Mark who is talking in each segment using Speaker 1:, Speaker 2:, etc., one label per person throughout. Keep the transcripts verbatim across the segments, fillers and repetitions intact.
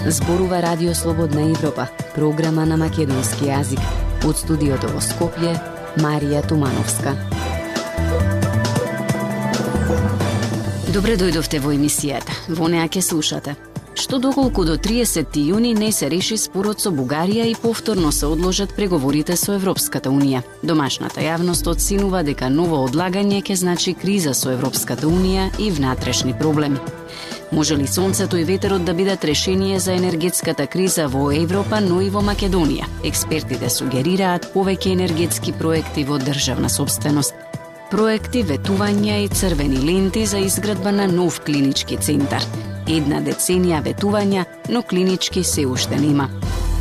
Speaker 1: Зборува Радио Слободна Европа, програма на македонски јазик. Од студиото во Скопје, Марија Тумановска. Добре дојдовте во емисијата. Во неа ќе слушате. Што доколку до триесетти јуни не се реши спорот со Бугарија и повторно се одложат преговорите со Европската Унија. Домашната јавност оценува дека ново одлагање ќе значи криза со Европската Унија и внатрешни проблеми. Може ли сонцето и ветерот да бидат решение за енергетската криза во Европа, но и во Македонија? Експертите сугерираат повеќе енергетски проекти во државна собственост. Проекти, ветувања и црвени ленти за изградба на нов клинички центар. Една деценија ветувања, но клинички се уште нема.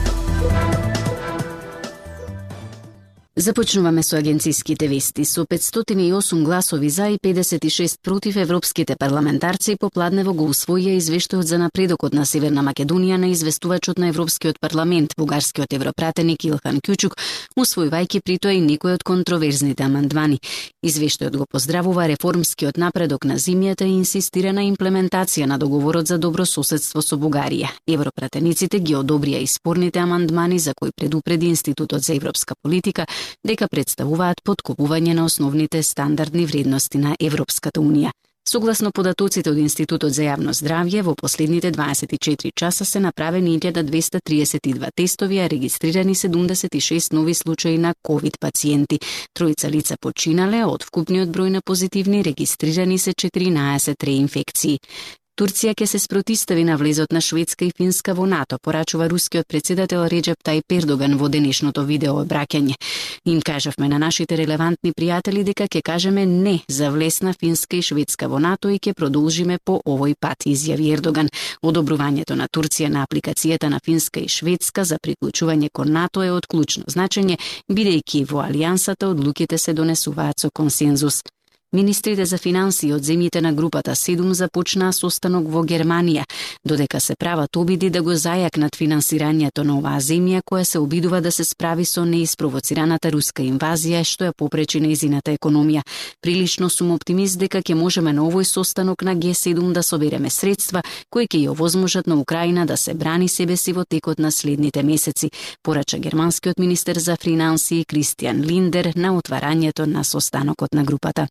Speaker 1: Започнуваме со агенциските вести. Со петстотини и осум гласови за и педесет и шест против, европските парламентарци попладнево го усвоија извештајот за напредокот на Северна Македонија на известувачот на Европскиот парламент, бугарскиот европратеник Илхан Кјучук, усвојувајќи при тоа и некои од контроверзните амандмани. Извештајот го поздравува реформскиот напредок на земјата и инсистира на имплементација на договорот за добрососедство со Бугарија. Европратениците ги одобрија и спорните амандмани за кои предупреди Институтот за европска политика дека представуваат поткопување на основните стандардни вредности на Европската Унија. Согласно податоците од Институтот за јавно здравје, во последните дваесет и четири часа се направени илјада двесте триесет и две тестови, а регистрирани седумдесет и шест нови случаи на ковид пациенти. Тројца лица починале, од вкупниот број на позитивни регистрирани се четиринаесет реинфекции. Турција ќе се спротистави на влезот на Шведска и Финска во НАТО, порачува рускиот председател Реджеп Тајип Ердоган во денешното видео обраќање. Им кажавме на нашите релевантни пријатели дека ќе кажеме не за влез на Финска и Шведска во НАТО и ќе продолжиме по овој пат, изјави Ердоган. Одобрувањето на Турција на апликацијата на Финска и Шведска за приклучување кон НАТО е од клучно значење, бидејќи во алијансата одлуките се донесуваат со консензус. Министрите за финансии од земјите на групата седум започнаа состанок во Германија, додека се прават обиди да го зајакнат финансирањето на оваа земја која се обидува да се справи со неиспровоцираната руска инвазија што ја попречи нејзината економија. Прилично сум оптимист дека ќе можеме на овој состанок на Ге седум да собереме средства кои ќе ја овозможат на Украина да се брани себе си во текот на следните месеци, порача германскиот министер за финансии Кристијан Линдер на отварањето на состанокот на групата.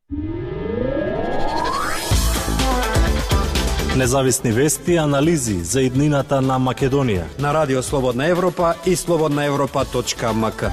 Speaker 2: Независни вести и анализи за иднината на Македонија
Speaker 3: на Радио Слободна Европа и слободна европа точка ем ка.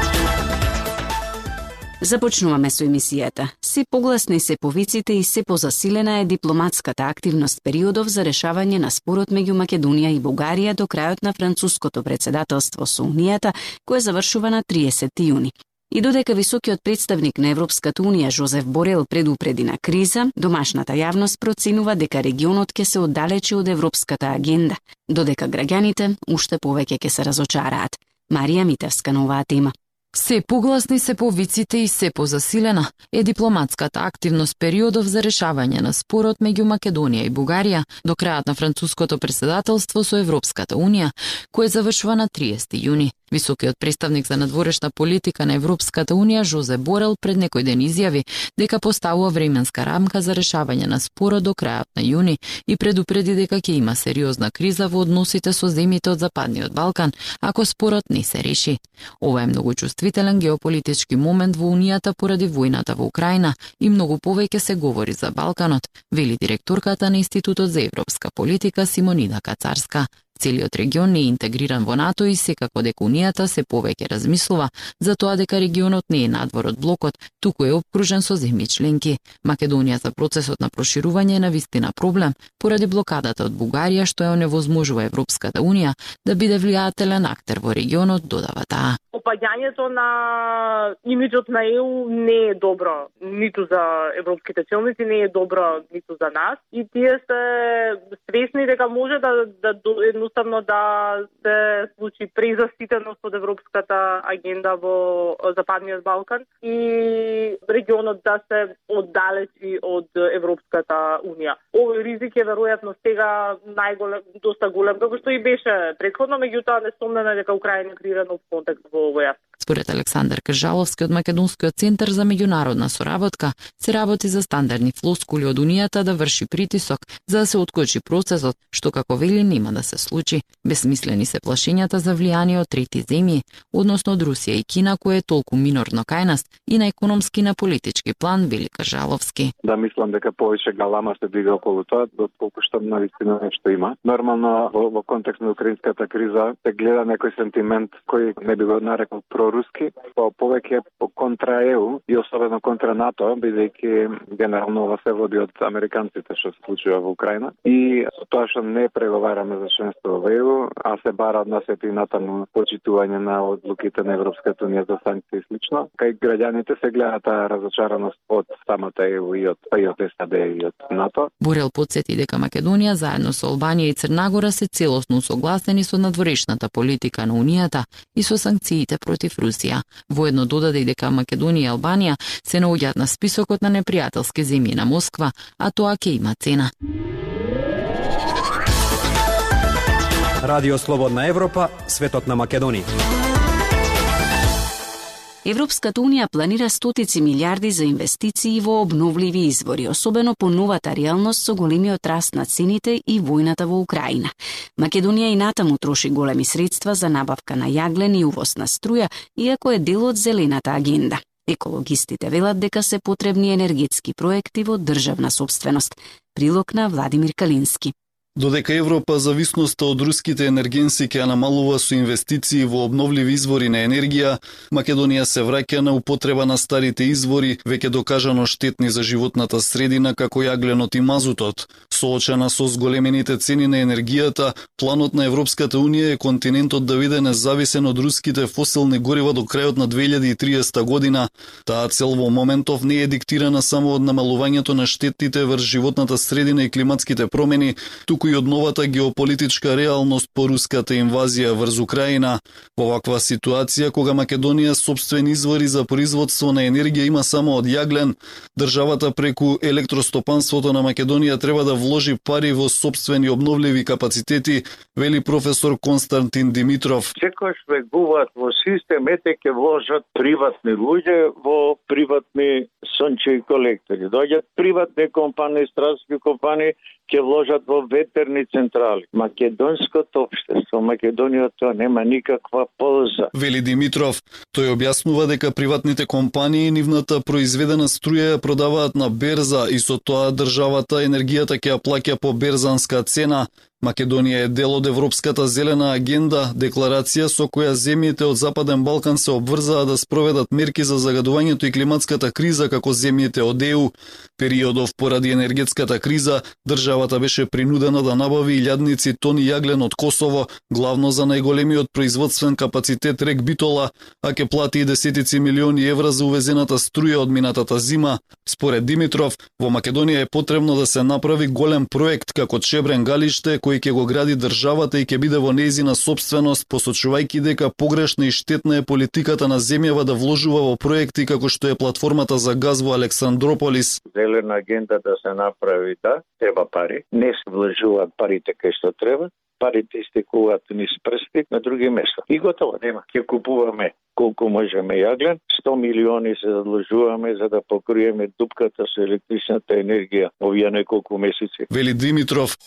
Speaker 1: Започнуваме со емисијата. Се погласни се повиците и се позасилена е дипломатската активност периодов за решавање на спорот меѓу Македонија и Бугарија до крајот на француското председателство со Унијата, кое завршува на триесетти јуни. И додека високиот представник на Европската Унија Жозеф Борел предупреди на криза, домашната јавност проценува дека регионот ќе се оддалечи од европската агенда, додека граѓаните уште повеќе ќе се разочараат. Марија Митевска на оваа тема.
Speaker 4: Се погласни се повиците и се позасилена е дипломатската активност периодов за решавање на спорот меѓу Македонија и Бугарија до крајот на француското председателство со Европската Унија, кое завршува на триесетти јуни. Високиот представник за надворешна политика на Европската Унија Жозеп Борел пред некој ден изјави дека поставува временска рамка за решавање на спорот до крајот на јуни и предупреди дека ќе има сериозна криза во односите со земјите од Западниот Балкан ако спорот не се реши. Ова е многу чувствителен геополитички момент во Унијата поради војната во Украина и многу повеќе се говори за Балканот, вели директорката на Институтот за европска политика Симонида Кацарска. Целиот регион не е интегриран во НАТО и секако дека Унијата се повеќе размислува за тоа дека регионот не е надвор од блокот, туку е опкружен со земји членки. Македонија за процесот на проширување е навистина проблем поради блокадата од Бугарија што ја оневозможува Европската Унија да биде влијателен актер во регионот, додава таа.
Speaker 5: Опаѓањето на имиџот на Е У не е добро, ниту за европските челници, не е добро ниту за нас. И тие се свесни дека може да, да едноставно да се случи презаситеност од европската агенда во Западниот Балкан и регионот да се оддалечи од Европската Унија. Овој ризик е веројатно сега најголем, доста голем, како што и беше претходно, меѓутоа несомнено дека Украина креира нов контекст во овој аспект.
Speaker 4: Според Александар Кржаловски од Македонскиот центар за меѓународна соработка, се работи за стандардни флоскули од Унијата да врши притисок за да се откочи процесот, што како вели нема да се случи. Безсмислени се плашењата за влијание од трети земји, односно од Русија и Кина, кое е толку минорно кај нас и на економски и на политички план, вели Кржаловски.
Speaker 6: Да, мислам дека повеќе галама се дига околу тоа, доколку што навистина нешто има. Нормално во, во контекст на украинската криза се гледа некој сентимент кој не би го нарекол проруски, по повеќе по контра Е У и особено контра НАТО, бидејќи генерално ова се води од американците што се случува во Украина. И со тоа што не преговараме за членство во Е У, а се бара од нас и натаму почитување на одлуките на Европската унија за санкции и слично, кај граѓаните се гледа таа разочараност од самата Е У и од, и од САД и од НАТО.
Speaker 4: Борел потсети дека Македонија заедно со Албанија и Црнагора се целосно согласени со надворешната политика на Унијата и со санкциите против Русија. Воедно додаде и дека Македонија и Албанија се наоѓаат на списокот на непријателски земји на Москва, а тоа ќе има цена.
Speaker 3: Радио Слободна Европа, светот на Македонија.
Speaker 1: Европската унија планира стотици милиарди за инвестиции во обновливи извори, особено по новата реалност со големиот раст на цените и војната во Украина. Македонија и натаму троши големи средства за набавка на јаглен и увоз на струја, иако е дел од зелената агенда. Екологистите велат дека се потребни енергетски проекти во државна сопственост. Прилог на Владимир Калински.
Speaker 7: Додека Европа зависноста од руските енергенси ќе намалува со инвестиции во обновливи извори на енергија, Македонија се враќа на употреба на старите извори, веќе докажано штетни за животната средина како јагленот и мазутот. Соочена со зголемените цени на енергијата, планот на Европската унија е континентот да биде независен од руските фосилни горива до крајот на две илјади и триесета година. Таа цел во моментов не е диктирана само од намалувањето на штетите врз животната средина и климатските промени, туку и од новата геополитичка реалност по руската инвазија врз Украина. Во ваква ситуација, кога Македонија собствени извори за производство на енергија има само од јаглен, државата преку електростопанството на Македонија треба да вложи пари во собствени обновливи капацитети, вели професор Константин Димитров.
Speaker 8: Секојаш вегуваат во систем, ете ќе вложат приватни луѓе во приватни сончеви колектори. Доаѓаат приватни компании, стратешки компании, ќе вложат во ветерни централи. Македонското општество, Македонија тоа нема никаква полза.
Speaker 7: Вели Димитров, тој објаснува дека приватните компании нивната произведена струја ја продаваат на берза и со тоа државата енергијата ќе ја плаќа по берзанска цена. Македонија е дел од Европската зелена агенда, декларација со која земјите од Западен Балкан се обврзаа да спроведат мерки за загадувањето и климатската криза како земјите од Е У. Периодов поради енергетската криза, државата беше принудена да набави илјадници тони јаглен од Косово, главно за најголемиот производствен капацитет рек Битола, а ќе плати и десетици милиони евра за увезената струја од минатата зима. Според Димитров, во Македонија е потребно да се направи голем проект како Чебрен Галиште, кој ќе го гради државата и ќе биде во нејзина собственост, посочувајќи дека погрешна и штетна е политиката на земјава да вложува во проекти како што е платформата за газ во Александрополис.
Speaker 8: Зелена агенда да се направи, да, треба пари. Не се вложуваат парите кај што треба. Парите истекуваат низ прсти на други места. И готово, нема. Ќе купуваме колку можеме јаглен, сто милиони се задлужуваме за да покриеме дупката со електричната енергија овие неколку месеци.
Speaker 7: Вели Димитров.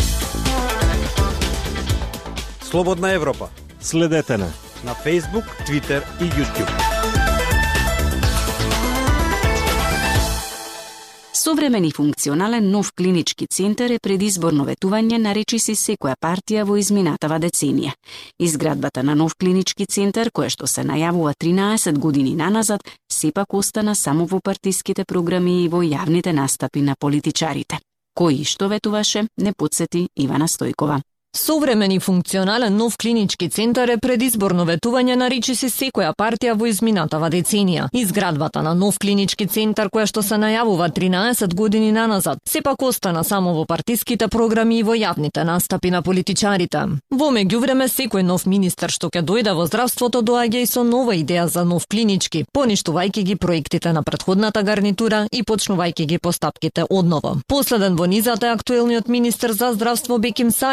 Speaker 3: Слободна Европа.
Speaker 2: Следете на
Speaker 3: на Facebook, Twitter и YouTube.
Speaker 1: Современ и функционален нов клинички центар е предизборно ветување на речиси секоја партија во изминатава деценија. Изградбата на нов клинички центар, која што се најавува тринаесет години наназад, сепак остана само во партиските програми и во јавните настапи на политичарите. Кој и што ветуваше, не потсети Ивана Стојкова.
Speaker 9: Современ и функционален нов клинички центар е предизборно ветување на речиси секоја партија во изминатава деценија. Изградбата на нов клинички центар, која што се најавува тринаесет години наназад, сепак остана само во партиските програми и во јавните настапи на политичарите. Во меѓувреме, секој нов министер што ќе дојде во здравството доаѓа и со нова идеја за нов клинички, поништувајќи ги проектите на претходната гарнитура и почнувајќи ги постапките одново. Последен во низата е актуелниот министер за здравство Беким Сали, кој не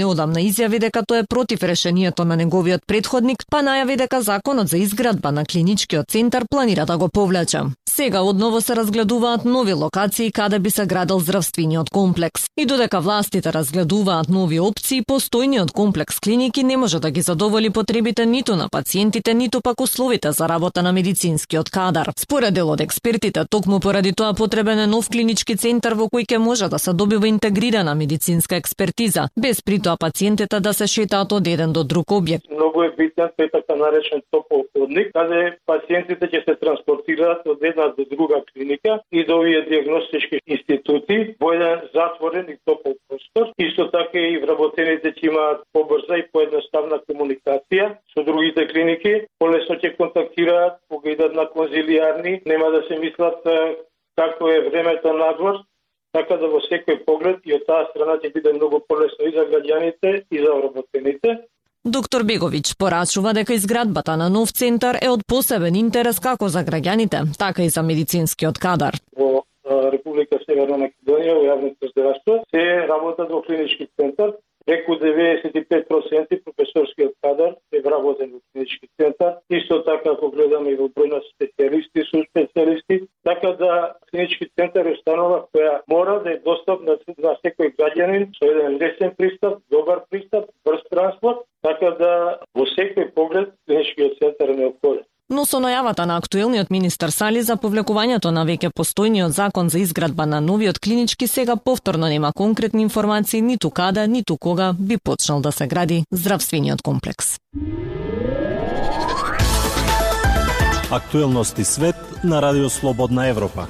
Speaker 9: неодамна изјави дека тој е против решението на неговиот предходник, па најави дека законот за изградба на клиничкиот центар планира да го повлече. Сега одново се разгледуваат нови локации каде би се градел здравствениот комплекс. И додека властите разгледуваат нови опции, постојниот комплекс клиники не може да ги задоволи потребите ниту на пациентите, ниту пак условите за работа на медицинскиот кадар. Според дел од експертите, токму поради тоа потребен е нов клинички центар во кој ќе може да се добива интегрирана медицинска експертиза, без при тоа пациентите да се шетаат од еден до друг објект.
Speaker 10: Многу е битен тој така наречен топол ходник, каде пациентите ќе се транспортираат од една до друга клиника и до овие диагностички институти во еден затворен и топол простор. Исто така и вработените ќе имаат побрза и поедноставна комуникација со другите клиники, полесно ќе контактираат, кога идат на конзилијарни, нема да се мислат како е времето надвор, така да во секој поглед и од таа страна ќе биде многу полесно и за граѓаните и за вработените.
Speaker 9: Доктор Беговиќ порачува дека изградбата на нов центар е од посебен интерес како за граѓаните, така и за медицинскиот кадар.
Speaker 10: Во Република Северна Македонија во јавното здравство се работат во клинички центар. Преку деветдесет и пет проценти професорскиот кадар е вработен во клинички центар. Исто така, ако гледаме и во број на специјалисти, су специјалисти, така да клинички центар е установа која мора да е достапна на секој граѓанин со еден лесен пристап, добар пристап, брз транспорт, така да во секој поглед клиничкиот центар е неопходен.
Speaker 9: Но со најавата на актуелниот министер Сали за повлекувањето на веќе постојниот закон за изградба на новиот клинички, сега повторно нема конкретни информации ниту каде, ниту кога би почнал да се гради здравствениот комплекс.
Speaker 2: Актуелности свет на Радио Слободна Европа.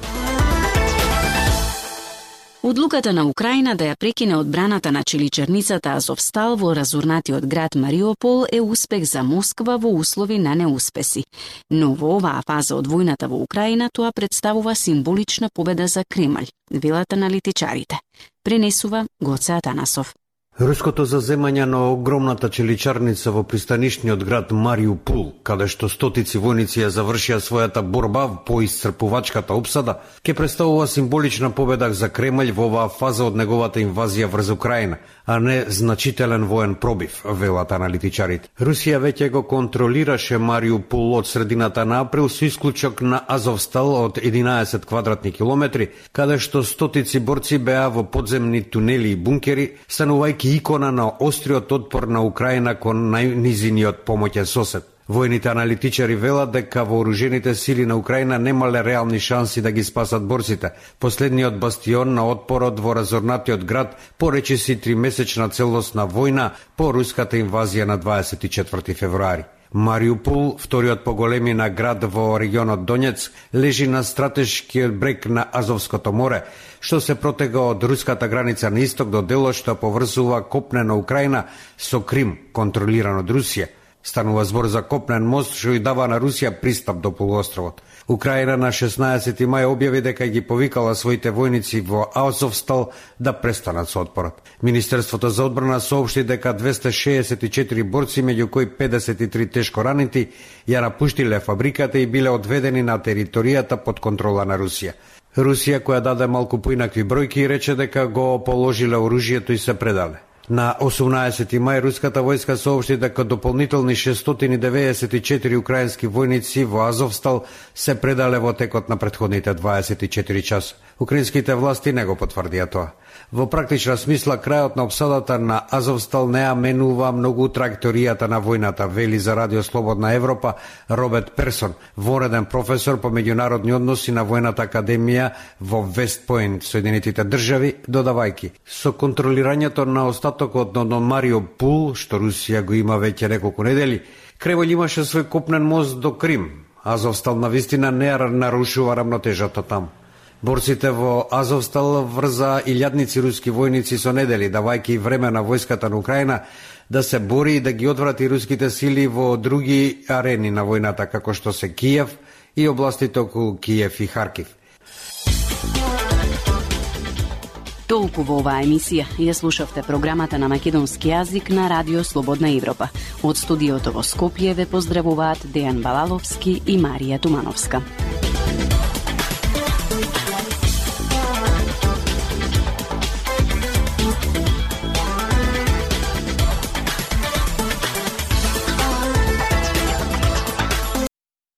Speaker 1: Одлуката на Украина да ја прекине одбраната на челичерницата Азовстал во разурнатиот град Мариупол е успех за Москва во услови на неуспеси. Но во оваа фаза од војната во Украина тоа представува символична победа за Кремљ, велат аналитичарите. Пренесува Гоце Атанасов.
Speaker 3: Руското заземање на огромната челичарница во пристанишниот град Мариупол, каде што стотици војници ја завршија својата борба по исцрпувачката опсада, ќе представува символична победа за Кремљ во оваа фаза од неговата инвазија врз Украина, а не значителен воен пробив, велат аналитичарите. Русија веќе го контролираше Мариупол од средината на април со исклучок на Азовстал од единаесет квадратни километри, каде што стотици борци беа во подземни тунели и бункери, станувајќи икона на остриот отпор на Украина кон најнизиниот помоќен сосед. Војните аналитичари велат дека вооружените сили на Украина немале реални шанси да ги спасат борците. Последниот бастион на отпорот во разорнатиот град поречи си тримесечна целосна војна по руската инвазија на дваесет и четврти февруари. Мариупол, вториот по големина град во регионот Донец, лежи на стратешкиот брег на Азовското море, што се протега од руската граница на исток до делот што поврзува копнена Украина со Крим, контролиран од Русија. Станува збор за копнен мост што и дава на Русија пристап до полуостровот. Украина на шеснаесети мај објави дека ги повикала своите војници во Азовстал да престанат со отпорот. Министерството за одбрана соопшти дека двесте шеесет и четири борци, меѓу кои педесет и три тешко ранети, ја напуштиле фабриката и биле одведени на територијата под контрола на Русија. Русија, која даде малку поинакви бројки, рече дека го положиле оружјето и се предале. На осумнаесети мај руската војска соопшти дека дополнителни шестстотини и деветдесет и четири украински војници во Азовстал се предале во текот на претходните дваесет и четири часа. Украинските власти не го потврдија тоа. Во практична смисла, крајот на обсадата на Азовстал не ја менува многу траекторијата на војната, вели за Радио Слободна Европа Роберт Персон, вореден професор по меѓународни односи на Војната академија во Вест Поинт, Соединетите држави, додавајки: со контролирањето на остатокот на Мариупол, што Русија го има веќе неколку недели, Кремљ имаше свој копнен мост до Крим. Азовстал навистина не нарушува рамнотежата таму. Борците во Азовстал врза илјадници руски војници со недели, давајќи време на војската на Украина да се бори и да ги одврати руските сили во други арени на војната, како што се Киев и областите околу Киев и Харкив.
Speaker 1: Толку во оваа емисија. Ја слушавте програмата на македонски јазик на Радио Слободна Европа. Од студиото во Скопје ве поздравуваат Дејан Балаловски и Марија Тумановска.